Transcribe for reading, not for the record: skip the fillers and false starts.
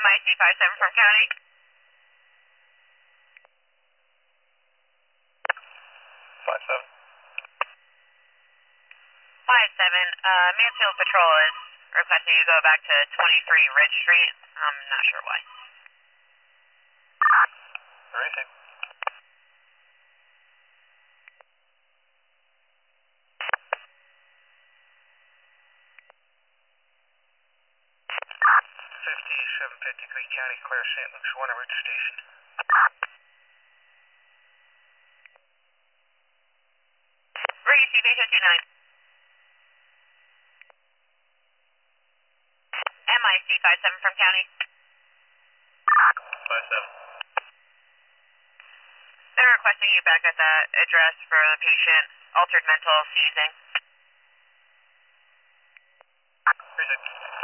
MIC 57 from County. 57. 57, Mansfield Patrol is requesting you go back to 23 Ridge Street. I'm not sure why. Racing. Green County, clear St. Luke's Warner Ridge Station. Ready, CV59. MIC 57 from County. 57. They're requesting you back at that address for the patient, altered mental seizing. Racing.